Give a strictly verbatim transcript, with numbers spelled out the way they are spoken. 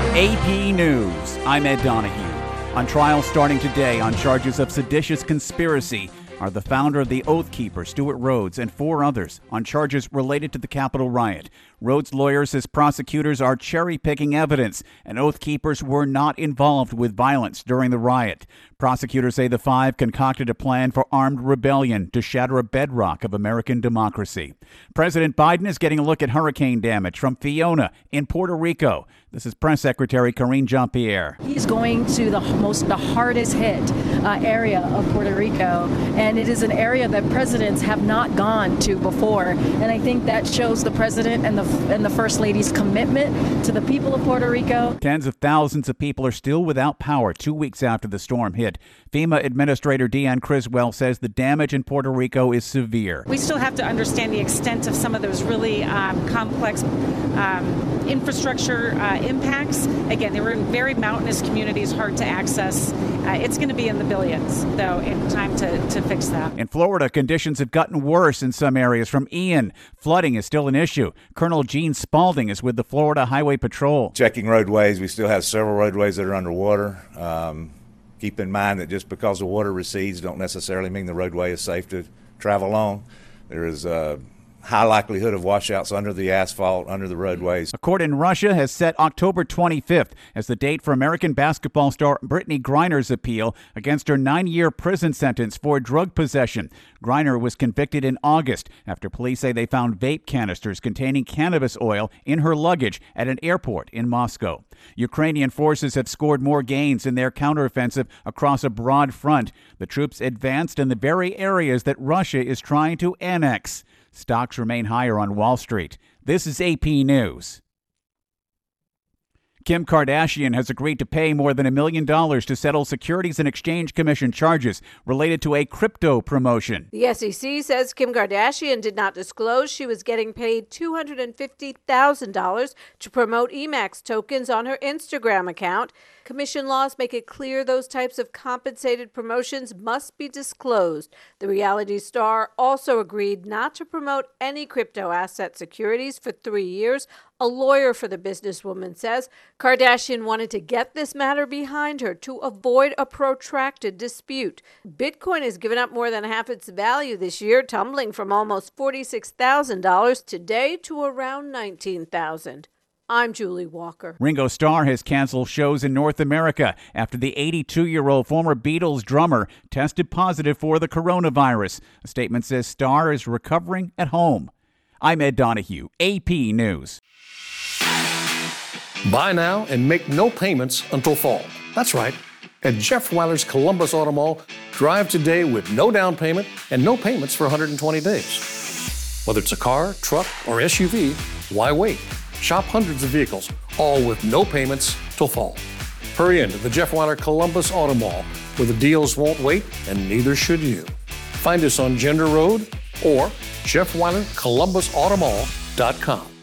A P News, I'm Ed Donahue. On trial starting today on charges of seditious conspiracy are the founder of the Oath Keeper, Stewart Rhodes, and four others on charges related to the Capitol riot. Rhodes' lawyer says prosecutors are cherry-picking evidence, and Oath Keepers were not involved with violence during the riot. Prosecutors say the five concocted a plan for armed rebellion to shatter a bedrock of American democracy. President Biden is getting a look at hurricane damage from Fiona in Puerto Rico. This is Press Secretary Karine Jean-Pierre. He's going to the most, the hardest hit uh, area of Puerto Rico, and it is an area that presidents have not gone to before. And I think that shows the president and the and the First Lady's commitment to the people of Puerto Rico. Tens of thousands of people are still without power two weeks after the storm hit. FEMA Administrator Deanne Criswell says the damage in Puerto Rico is severe. We still have to understand the extent of some of those really um, complex um, infrastructure uh, impacts. Again, they were in very mountainous communities, hard to access. Uh, it's going to be in the billions, though, in time to, to fix that. In Florida, conditions have gotten worse in some areas from Ian. Flooding is still an issue. Colonel Gene Spalding is with the Florida Highway Patrol. Checking roadways. We still have several roadways that are underwater. Um, keep in mind that just because the water recedes don't necessarily mean the roadway is safe to travel on. There is a high likelihood of washouts under the asphalt, under the roadways. A court in Russia has set October twenty-fifth as the date for American basketball star Brittany Griner's appeal against her nine-year prison sentence for drug possession. Griner was convicted in August after police say they found vape canisters containing cannabis oil in her luggage at an airport in Moscow. Ukrainian forces have scored more gains in their counteroffensive across a broad front. The troops advanced in the very areas that Russia is trying to annex. Stocks remain higher on Wall Street. This is A P News. Kim Kardashian has agreed to pay more than a million dollars to settle Securities and Exchange Commission charges related to a crypto promotion. The S E C says Kim Kardashian did not disclose she was getting paid two hundred fifty thousand dollars to promote E MAX tokens on her Instagram account. Commission laws make it clear those types of compensated promotions must be disclosed. The reality star also agreed not to promote any crypto asset securities for three years. A lawyer for the businesswoman says Kardashian wanted to get this matter behind her to avoid a protracted dispute. Bitcoin has given up more than half its value this year, tumbling from almost forty-six thousand dollars today to around nineteen thousand dollars. I'm Julie Walker. Ringo Starr has canceled shows in North America after the eighty-two-year-old former Beatles drummer tested positive for the coronavirus. A statement says Starr is recovering at home. I'm Ed Donahue, A P News. Buy now and make no payments until fall. That's right. At Jeff Weiler's Columbus Auto Mall, drive today with no down payment and no payments for one hundred twenty days. Whether it's a car, truck, or S U V, why wait? Shop hundreds of vehicles, all with no payments till fall. Hurry into the Jeff Weiler Columbus Auto Mall, where the deals won't wait, and neither should you. Find us on Gender Road or jeff weiler columbus auto mall dot com.